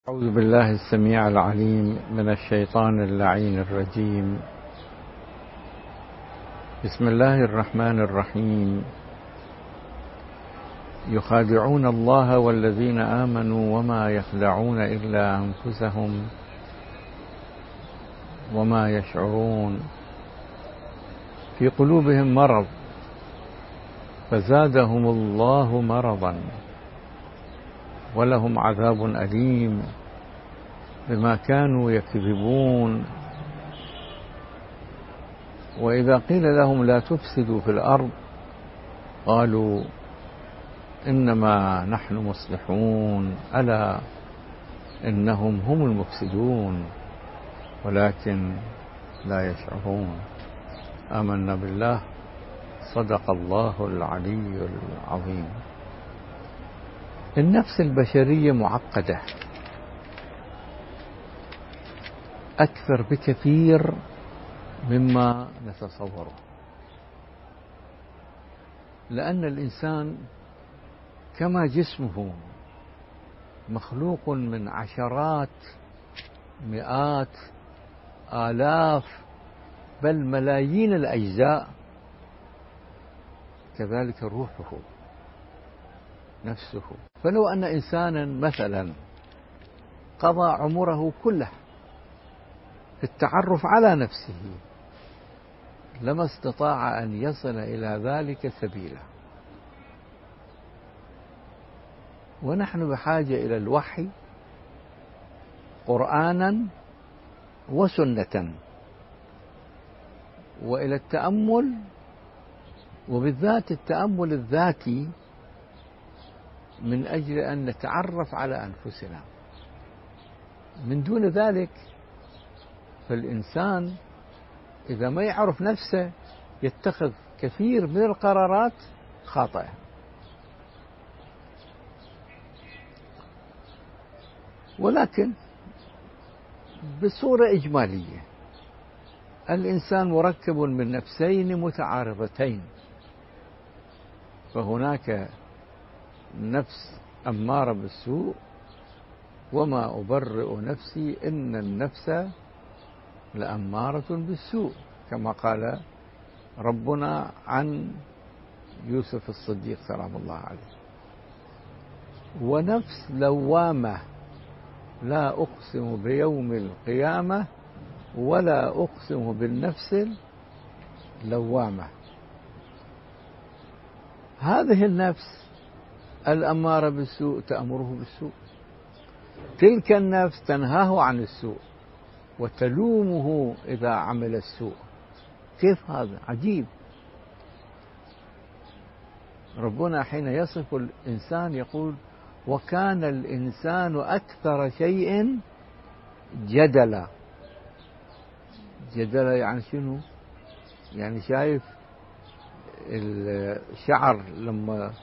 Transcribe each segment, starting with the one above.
أعوذ بالله السميع العليم من الشيطان اللعين الرجيم. بسم الله الرحمن الرحيم. يخادعون الله والذين آمنوا وما يخدعون إلا أنفسهم وما يشعرون. في قلوبهم مرض فزادهم الله مرضا ولهم عذاب أليم بما كانوا يكذبون. وإذا قيل لهم لا تفسدوا في الأرض قالوا إنما نحن مصلحون ألا إنهم هم المفسدون ولكن لا يشعرون. آمنا بالله. صدق الله العلي العظيم. النفس البشرية معقدة أكثر بكثير مما نتصوره، لأن الإنسان كما جسمه مخلوق من عشرات مئات آلاف بل ملايين الأجزاء، كذلك روحه نفسه. فلو أن إنسانا مثلا قضى عمره كله في التعرف على نفسه لما استطاع أن يصل إلى ذلك سبيلا. ونحن بحاجة إلى الوحي قرآنا وسنة، وإلى التأمل، وبالذات التأمل الذاتي، من أجل أن نتعرف على أنفسنا. من دون ذلك فالإنسان إذا ما يعرف نفسه يتخذ كثير من القرارات خاطئة. ولكن بصورة إجمالية الإنسان مركب من نفسين متعارضتين، فهناك نفس أمارة بالسوء وما أبرئ نفسي إن النفس لأمارة بالسوء، كما قال ربنا عن يوسف الصديق سلام الله عليه. ونفس لوامة لا أقسم بيوم القيامة ولا أقسم بالنفس اللوامة. هذه النفس الأمارة بالسوء تأمره بالسوء، تلك النفس تنهاه عن السوء وتلومه إذا عمل السوء. كيف هذا؟ عجيب. ربنا حين يصف الإنسان يقول وكان الإنسان أكثر شيء جدلا. جدلا يعني شنو؟ يعني شايف الشعر لما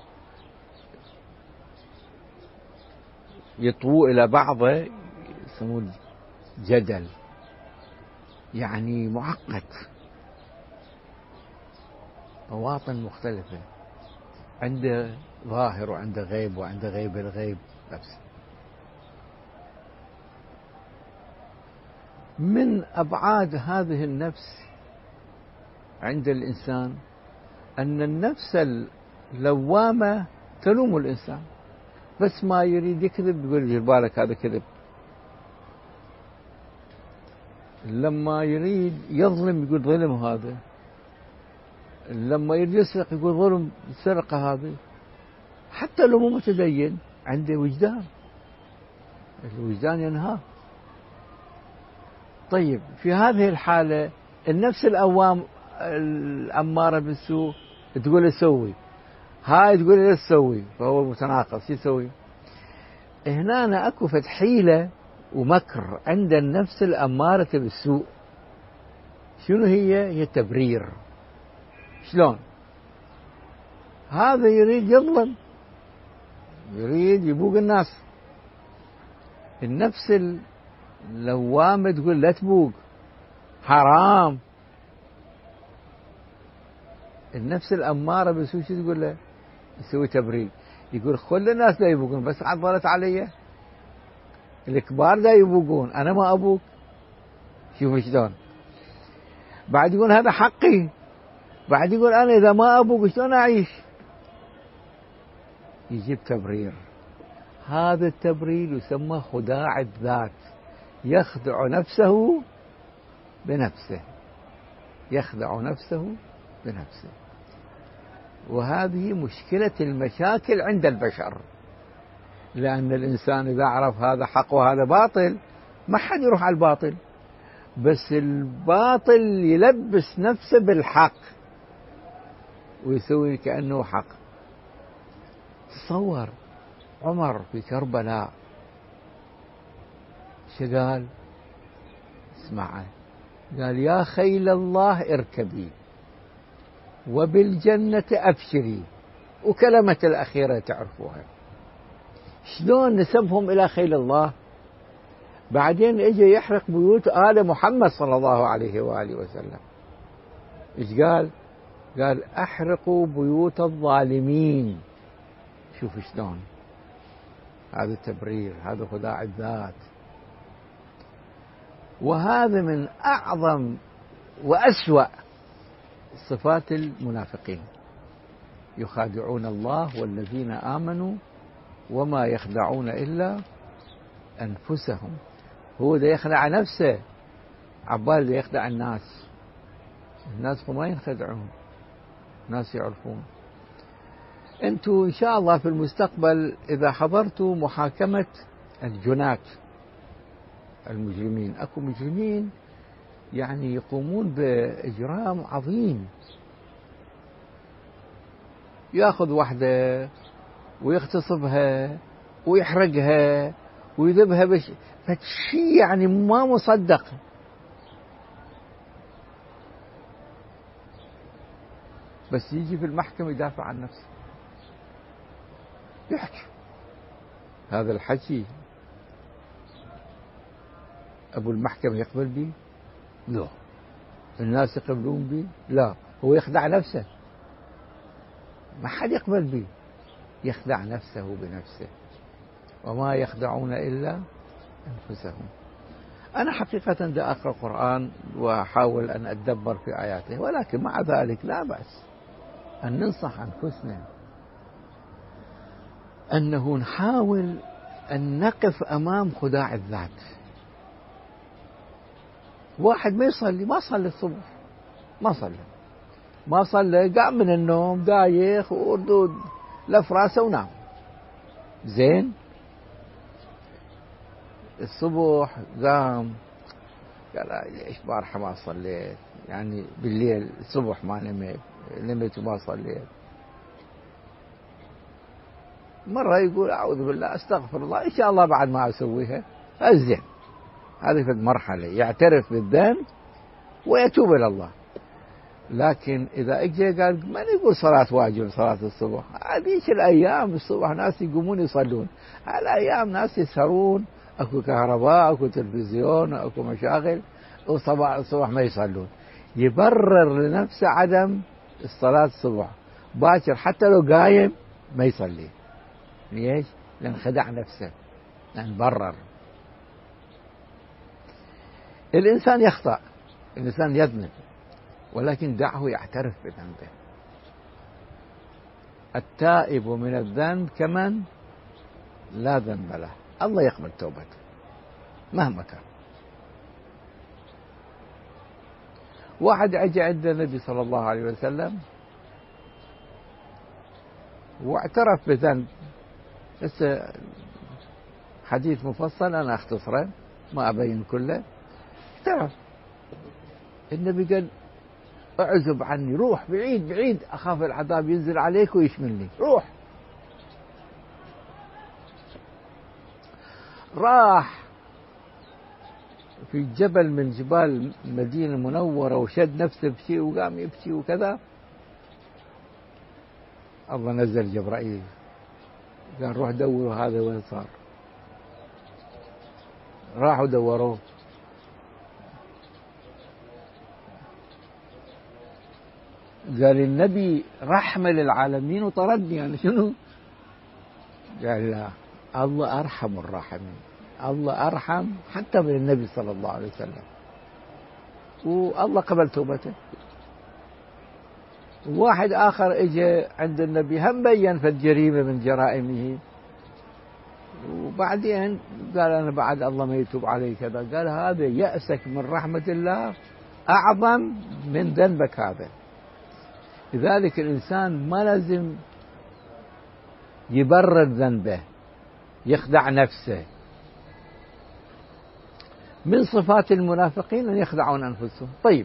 يطوو إلى بعضه يسموه جدل، يعني معقد، مواطن مختلفة، عنده ظاهر وعنده غيب وعنده غيب الغيب نفسه. من أبعاد هذه النفس عند الإنسان أن النفس اللوامة تلوم الإنسان، بس ما يريد يكذب يقول دير بالك هذا كذب. لما يريد يظلم يقول ظلم هذا. لما يريد يسرق يقول ظلم السرقة هذه. حتى لو مو متدين عنده وجدان، الوجدان ينهاه. طيب في هذه الحالة النفس الأمارة بالسوء تقول اسوي، هاي تقول لا تسوي، فهو متناقض. شو يسوي؟ هنا اكو حيلة ومكر عند النفس الأمارة بالسوء. شنو هي؟ هي تبرير. شلون؟ هذا يريد يظلم، يريد يبوق الناس. النفس اللوامة تقول لا تبوق، حرام. النفس الأمارة بالسوء شو تقول له؟ يسوي تبرير، يقول خل الناس لا يبوقون، بس عضلت علي الكبار دا يبوقون، أنا ما أبوك. شوف شلون. بعد يقول هذا حقي، بعد يقول أنا إذا ما أبوك شلون أعيش؟ يجيب تبرير. هذا التبرير يسمى خداع الذات، يخدع نفسه بنفسه، يخدع نفسه بنفسه. وهذه مشكلة المشاكل عند البشر، لأن الإنسان إذا عرف هذا حق وهذا باطل ما حد يروح على الباطل، بس الباطل يلبس نفسه بالحق ويسوي كأنه حق. تصور عمر في كربلاء شو قال؟ اسمع، قال يا خيل الله اركبي وبالجنة أبشري، وكلمة الأخيرة تعرفوها. شلون نسبهم إلى خيل الله؟ بعدين اجى يحرق بيوت آل محمد صلى الله عليه وآله وسلم. ايش قال؟ قال احرقوا بيوت الظالمين. شوف شلون. هذا التبرير، هذا خداع الذات. وهذا من أعظم وأسوأ صفات المنافقين، يخادعون الله والذين آمنوا وما يخدعون إلا أنفسهم. هو ده يخدع نفسه، عبال ده يخدع الناس. الناس ما ينخدعون، الناس يعرفون. أنتوا إن شاء الله في المستقبل إذا حضرتوا محاكمة الجنات المجرمين، أكو مجرمين يعني يقومون بإجرام عظيم، يأخذ واحدة ويغتصبها ويحرقها ويذبها فشي يعني ما مصدق. بس يجي في المحكمة يدافع عن نفسه، يحكي. هذا الحكي أبو المحكمة يقبل به؟ لا. الناس يقبلون به؟ لا. هو يخدع نفسه، ما حد يقبل به، يخدع نفسه بنفسه. وما يخدعون إلا أنفسهم. أنا حقيقة دا أقرأ القرآن وأحاول أن أتدبر في آياته، ولكن مع ذلك لا بأس أن ننصح أنفسنا أنه نحاول أن نقف أمام خداع الذات. واحد ما يصلي، ما صلى الصبح، ما صلى، قام من النوم دايخ وردود لف راسه ونام. زين، الصبح قام قال ليش بارحة ما صليت، يعني بالليل الصبح ما نمت وما صليت. مرة يقول أعوذ بالله أستغفر الله، إن شاء الله بعد ما أسويها الزين. هذه في المرحلة يعترف بالذنب ويتوب إلى الله. لكن إذا اجى قال ما يقول صلاة واجب، صلاة الصبح، هذيك الأيام الصبح ناس يقومون يصلون، الأيام ناس يسهرون، أكو كهرباء، أكو تلفزيون، أكو مشاغل، وصباح الصبح ما يصلون. يبرر لنفسه عدم الصلاة الصبح باكر، حتى لو قايم ما يصلي. ليش؟ لأن خدع نفسه، لأن برر. الإنسان يخطأ، الإنسان يذنب، ولكن دعه يعترف بذنبه. التائب من الذنب كمن لا ذنب له، الله يقبل توبته مهما كان. واحد أجى عند النبي صلى الله عليه وسلم واعترف بذنب، بس حديث مفصل أنا أختصره ما أبين كله. اعترف، النبي قال اعزب عني، روح بعيد بعيد، أخاف العذاب ينزل عليك ويشملني، روح. راح في جبل من جبال المدينة المنورة وشد نفسه بشيء وقام يبكي وكذا. الله نزل جبرائيل قال روح دوروا هذا وين صار. راحوا دوروه، قال النبي رحمة للعالمين وطردني، يعني شنو؟ قال لا، الله أرحم الراحمين. الله أرحم حتى من النبي صلى الله عليه وسلم، والله قبل توبته. واحد آخر إجى عند النبي هم بين في الجريمة من جرائمه، وبعدين قال أنا بعد الله ما يتوب علي كذا. قال هذا يأسك من رحمة الله أعظم من ذنبك هذا. لذلك الإنسان ما لازم يبرر ذنبه، يخدع نفسه. من صفات المنافقين أن يخدعون أنفسهم. طيب،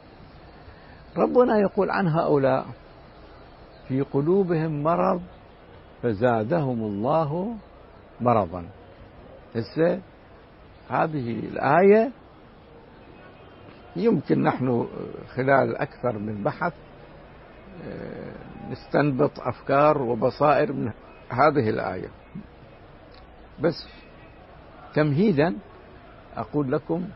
ربنا يقول عن هؤلاء في قلوبهم مرض فزادهم الله مرضا. هسه هذه الآية يمكن نحن خلال أكثر من بحث نستنبط أفكار وبصائر من هذه الآية، بس تمهيدا أقول لكم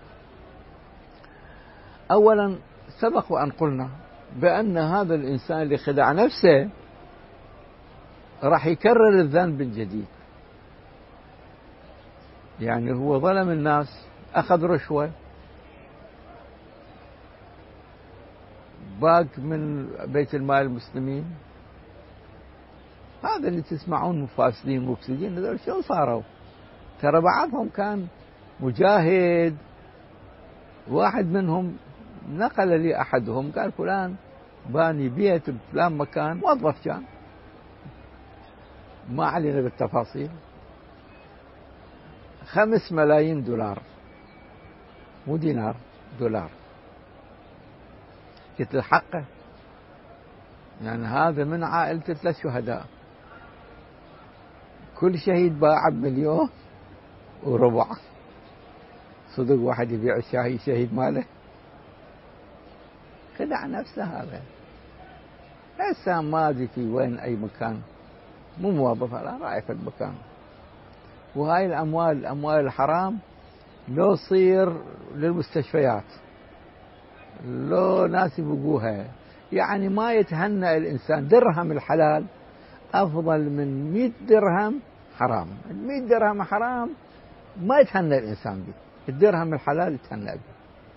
أولا سبق وأن قلنا بأن هذا الإنسان اللي خدع نفسه راح يكرر الذنب من جديد. يعني هو ظلم الناس، أخذ رشوة، باق من بيت المال المسلمين. هذا اللي تسمعون مفاسدين مفسدين هذول شو صاروا؟ ترى بعضهم كان مجاهد. واحد منهم نقل لي أحدهم قال فلان باني بيت بفلان مكان، موظف كان، ما علينا بالتفاصيل، 5 ملايين دولار، مو دينار، دولار. قلت له حقه، يعني هذا من عائلته 3 شهداء، كل شهيد باع ب1.4 مليون. صدق واحد يبيع الشاهي شهيد ماله؟ خدع نفسه هذا. هسه ماضي في وين أي مكان، مو موظف، لا رايح في المكان. وهاي الأموال الحرام لو تصير للمستشفيات، لو ناس يبقوها، يعني ما يتهنأ الإنسان. درهم الحلال أفضل من 100 درهم حرام. 100 درهم حرام ما يتهنأ الإنسان به، الدرهم الحلال يتهنأ به.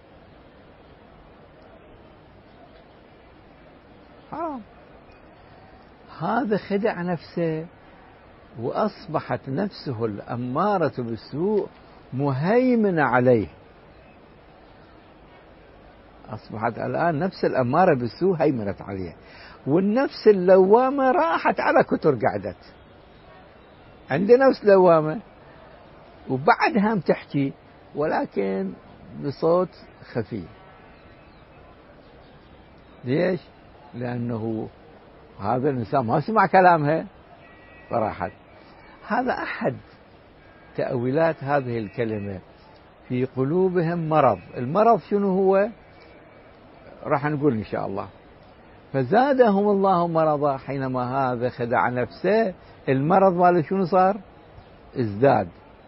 حرام. هذا خدع نفسه، وأصبحت نفسه الأمارة بالسوء مهيمنة عليه. أصبحت الآن نفس الأمارة بالسوء هيمنت عليه، والنفس اللوامة راحت على كتر قعدت. عنده نفس لوامة وبعدها تحكي، ولكن بصوت خفي. ليش؟ لأنه هذا الإنسان ما سمع كلامها فراحت. هذا أحد تأويلات هذه الكلمة، في قلوبهم مرض. المرض شنو هو؟ راح نقول إن شاء الله. فزادهم الله مرضا. حينما هذا خدع نفسه، المرض ماله شنو صار؟ ازداد.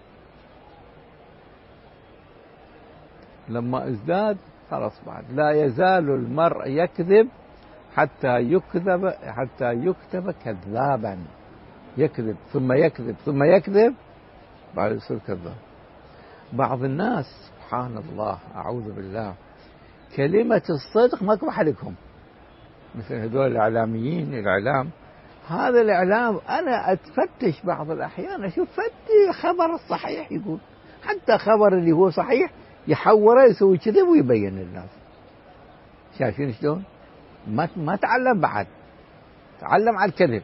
لما ازداد خلاص بعد لا يزال المرء يكذب حتى يكتب كذابا. يكذب ثم يكذب ثم يكذب، بعد يصير كذاب. بعض الناس سبحان الله أعوذ بالله كلمة الصدق ماكو حلقهم، مثل هذول الإعلاميين. الإعلام هذا الإعلام أنا أتفتش بعض الأحيان أشوف خبر الصحيح يقول، حتى خبر اللي هو صحيح يحوره يسوي كذب ويبين للناس. شايفين شلون؟ ما تعلم بعد، تعلم على الكذب.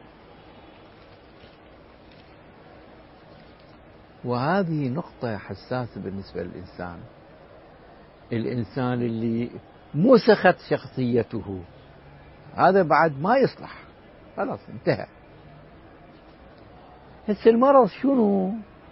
وهذه نقطة حساسة بالنسبة للإنسان. الإنسان اللي مسخت شخصيته هذا بعد ما يصلح، خلاص انتهى. هسه المرض شنو؟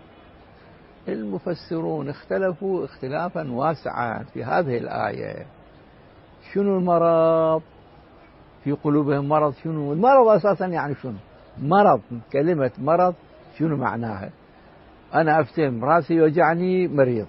المفسرون اختلفوا اختلافا واسعا في هذه الآية. شنو المرض؟ في قلوبهم مرض. شنو المرض أساسا؟ يعني شنو مرض؟ كلمة مرض شنو معناها؟ أنا أفتهم راسي يوجعني مريض،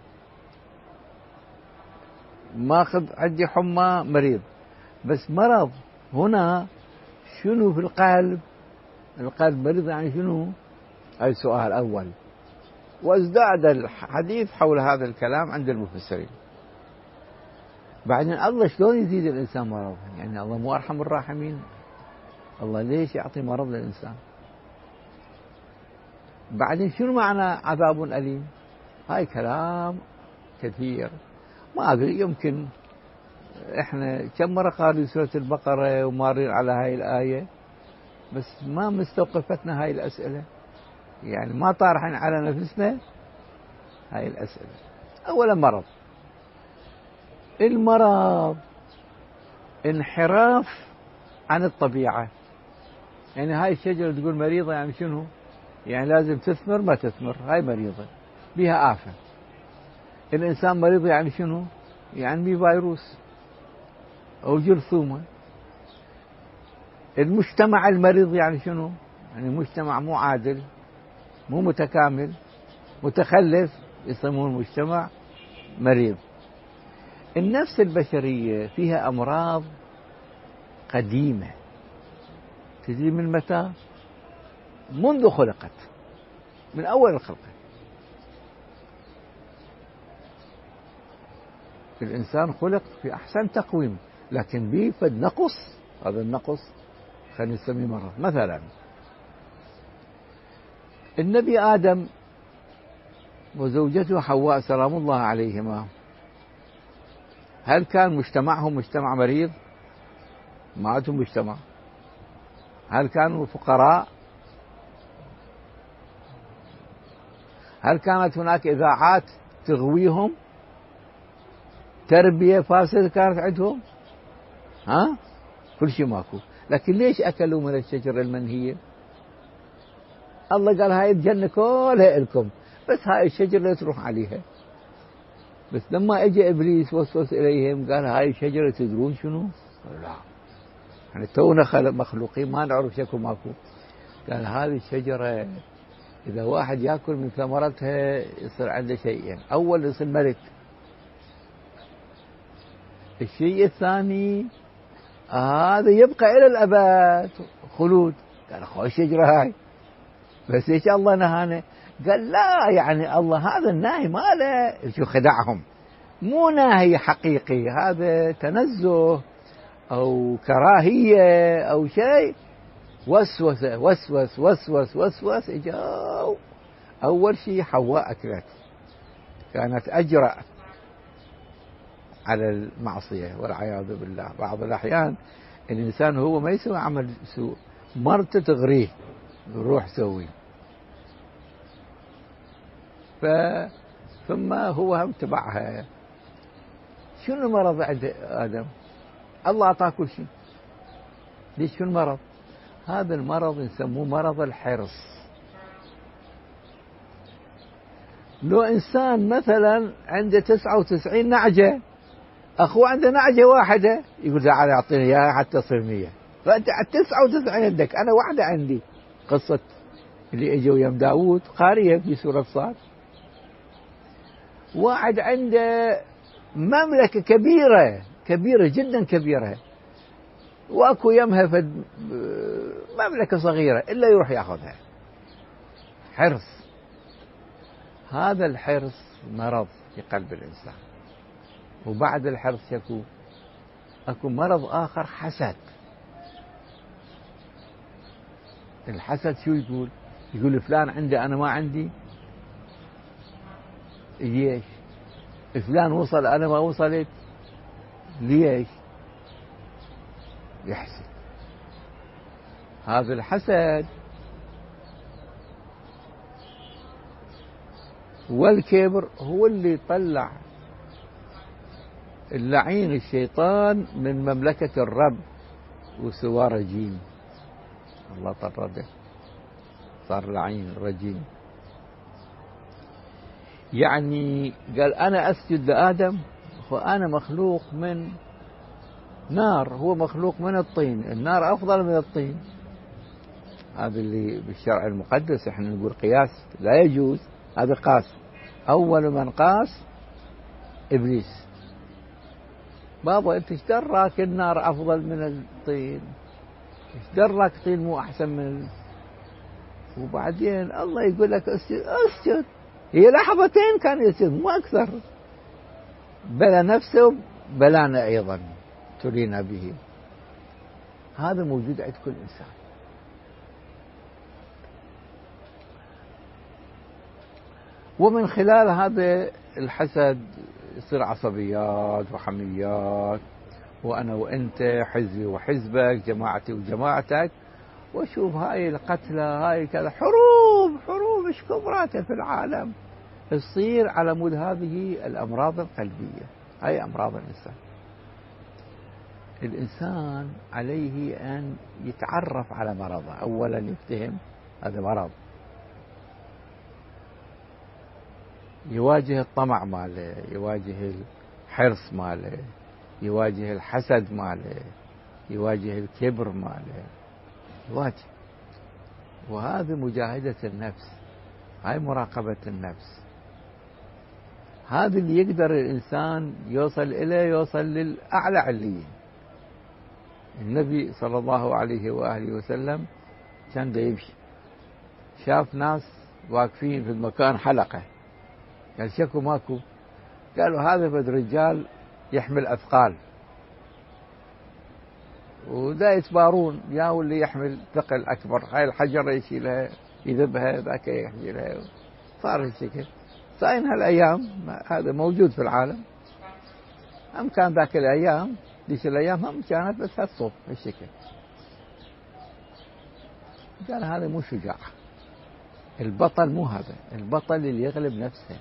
ماخذ عندي حمى مريض. بس مرض هنا شنو في القلب؟ القلب مريض يعني شنو؟ هاي السؤال الأول. وازداد الحديث حول هذا الكلام عند المفسرين. بعدين الله شلون يزيد الإنسان مرض؟ يعني الله مو أرحم الراحمين؟ الله ليش يعطي مرض للإنسان؟ بعدين شنو معنى عذاب أليم؟ هاي كلام كثير، ما أدري، يمكن إحنا كم مرة قالوا سورة البقرة ومارين على هاي الآية، بس ما مستوقفتنا هاي الأسئلة، يعني ما طارحين على نفسنا هاي الأسئلة. أولا مرض، المرض انحراف عن الطبيعة. يعني هاي الشجرة تقول مريضة، يعني شنو؟ يعني لازم تثمر، ما تثمر، هاي مريضة بها آفة. الإنسان مريض يعني شنو؟ يعني بيه فيروس أو جرثومة. المجتمع المريض يعني شنو؟ يعني مجتمع مو عادل، مو متكامل، متخلف، يسموه المجتمع مريض. النفس البشرية فيها أمراض قديمة، تجي من متى؟ منذ خلقت، من أول الخلق. الإنسان خلق في أحسن تقويم، لكن به فد نقص، هذا النقص خلينا نسميه مرض. مثلا النبي آدم وزوجته حواء سلام الله عليهما، هل كان مجتمعهم مجتمع مريض؟ ما عندهم مجتمع. هل كانوا فقراء؟ هل كانت هناك إذاعات تغويهم؟ تربية فاسدة كانت عندهم؟ ها؟ كل شيء ماكو. لكن ليش أكلوا من الشجرة المنهية؟ الله قال هاي الجنة كلها إلكم، بس هاي الشجرة لا تروح عليها. بس لما اجى إبليس وسوس إليهم قال هاي الشجرة تدرون شنو؟ لا، يعني تونا مخلوقين ما نعرف شكو ماكو. قال هذه الشجرة إذا واحد يأكل من ثمرتها يصير عنده شيئين، أول يصير ملك، الشيء الثاني هذا يبقى إلى الأبد خلود. قال أخوة الشجرة هاي، بس إيش الله نهانا؟ قال لا، يعني الله هذا الناهي ماله، شو خدعهم، مو ناهي حقيقي، هذا تنزه أو كراهية أو شيء. وسوسة وسوس وسوس وسوس إجاو. أول شيء حواء أكلت، كانت أجرأ على المعصية والعياذ بالله. بعض الأحيان الإنسان هو ما يسوي عمل سوء، مرته تغريه يروح سوي، ثم هو هم تبعها. شنو المرض عند آدم؟ الله أعطاه كل شيء، ليش شنو المرض؟ هذا المرض يسموه مرض الحرص. لو إنسان مثلا عنده 99 نعجة، أخوه عنده نعجة واحدة، يقول تعال أعطيني إياها حتى تصير 100، فأنت 99 عندك، أنا واحدة عندي. قصة اللي اجوا يم داود قارية في سورة صاد. واحد عنده مملكة كبيرة كبيرة جدا كبيرة، واكو يمها فد مملكة صغيرة إلا يروح يأخذها. حرص. هذا الحرص مرض في قلب الإنسان. وبعد الحرص أكو مرض آخر، حسد. الحسد شو يقول؟ يقول فلان عنده أنا ما عندي، ليش؟ فلان وصل أنا ما وصلت، ليش؟ يحسد. هذا الحسد والكبر هو اللي طلع اللعين الشيطان من مملكة الرب وسوى رجيم. الله طرده، صار لعين رجيم. يعني قال أنا أسجد لآدم وأنا مخلوق من نار، هو مخلوق من الطين، النار أفضل من الطين. هذا اللي بالشرع المقدس احنا نقول قياس لا يجوز، هذا قاس. أول من قاس إبليس. بابا أنت ايش دراك النار أفضل من الطين؟ ايش دراك طين مو أحسن من وبعدين الله يقول لك اسجد، اسجد. هي لحظتين كان يصير مو أكثر. بلى نفسه بلانا أيضا تلينا به. هذا موجود عند كل إنسان. ومن خلال هذا الحسد يصير عصبيات وحميات، وأنا وأنت، حزبي وحزبك، جماعتي وجماعتك. وشوف هاي القتلى، هاي كذا، حروب ايش كبراتها في العالم تصير على مود هذه الأمراض القلبية. هاي أمراض الإنسان. الإنسان عليه أن يتعرف على مرضه، أولا يفتهم هذا مرض، يواجه الطمع ماله، يواجه الحرص ماله، يواجه الحسد ماله، يواجه الكبر ماله، يواجه. وهذه مجاهدة النفس، هاي مراقبة النفس. هذا اللي يقدر الإنسان يوصل إليه، يوصل للأعلى عليين. النبي صلى الله عليه وآله وسلم كان دا يمشي، شاف ناس واقفين في المكان حلقة، قال شكو ماكو؟ قالوا هذا بد رجال يحمل أثقال ودا يتبارون، يا اللي يحمل ثقل أكبر، هاي الحجر يشيلها يذبها، ذاك يحملها. صار الشكل صاين هالأيام، هذا موجود في العالم. هم كان ذاك الأيام، ديش الأيام هم كانت بس هالصوب هالشكل. قال هذا مو شجاع. البطل مو هذا، البطل اللي يغلب نفسه،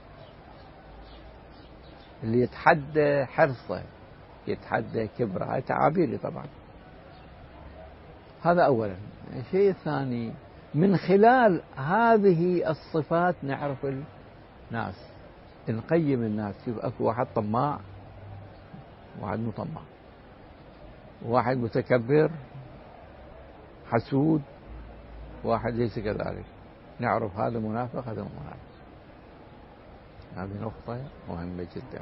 اللي يتحدى حرصه، يتحدى كبره. هاي تعابيري طبعا. هذا أولا. الشيء الثاني، من خلال هذه الصفات نعرف الناس، نقيم الناس. شوف أكو واحد طماع، واحد مو طماع، واحد متكبر حسود، واحد ليس كذلك. نعرف هذا منافق، هذا مو منافق. هذه نقطة مهمة جدا.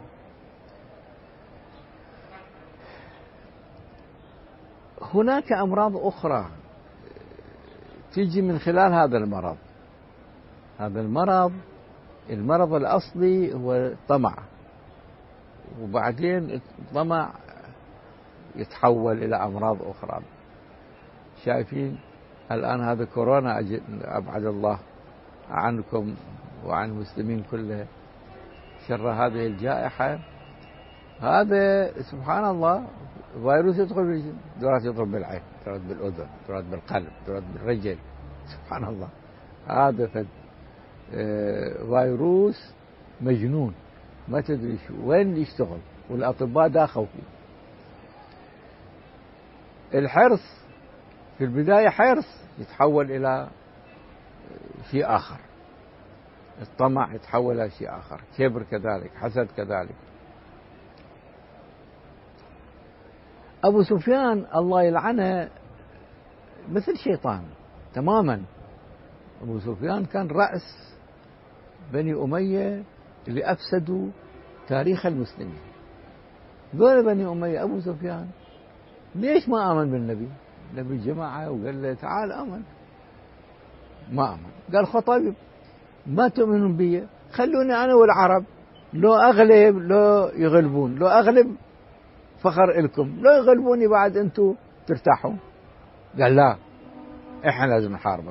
هناك أمراض أخرى تيجي من خلال هذا المرض. هذا المرض الأصلي هو الطمع، وبعدين الطمع يتحول إلى أمراض أخرى. شايفين الآن هذا كورونا، أبعد الله عنكم وعن المسلمين كله شر هذه الجائحة. هذا سبحان الله فيروس يدخل، دورات يضرب بالعين، دورات بالأذن، دورات بالقلب، دورات بالرجل. سبحان الله. هذا فيروس مجنون، ما تدري وين يشتغل، والأطباء داخلوا فيه. الحرص في البداية حرص يتحول إلى شيء آخر، الطمع يتحول إلى شيء آخر، كبر كذلك، حسد كذلك. أبو سفيان الله يلعنه مثل شيطان تماما. أبو سفيان كان رأس بني أمية اللي أفسدوا تاريخ المسلمين. ذول بني أمية، أبو سفيان ليش ما آمن بالنبي؟ النبي جماعة وقال له تعال آمن، ما آمن. قال خطيب ما تؤمنون بي، خلوني أنا والعرب، لو أغلب لو يغلبون، لو أغلب فخر إلكم، لو يغلبوني بعد أنتوا ترتاحوا. قال لا، إحنا لازم نحاربك.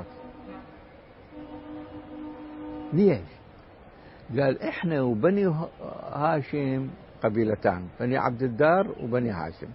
ليش؟ قال إحنا وبني هاشم قبيلتان، بني عبد الدار وبني هاشم.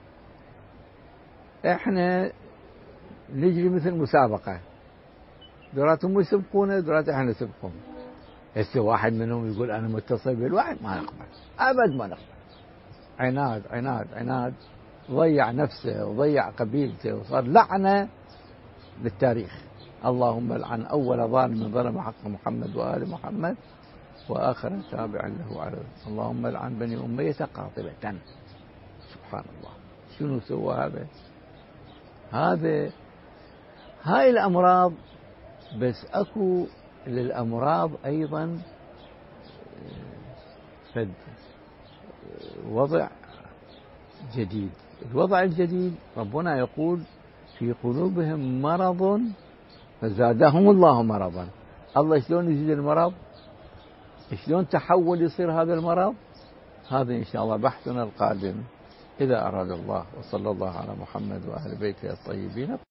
إحنا نجري مثل مسابقة، دوراتهم يسبقونا، دورات إحنا نسبقهم. هسه واحد منهم يقول أنا متصل بالواحد، ما نقبل أبد، ما نقبل. عناد عناد عناد، ضيع نفسه وضيع قبيلته، وصار لعنة للتاريخ. اللهم لعن أول ظالم ظلم حق محمد وآل محمد وآخر تابع له على. اللهم لعن بني أمية قاطبة. سبحان الله، شنو سوى هذا؟ هاي الأمراض. بس أكو للأمراض أيضا وضع جديد. الوضع الجديد ربنا يقول في قلوبهم مرض فزادهم الله مرضا. الله شلون يزيد المرض؟ شلون تحول يصير هذا المرض؟ هذا إن شاء الله بحثنا القادم إذا أراد الله، وصلى الله على محمد وأهل بيته الطيبين.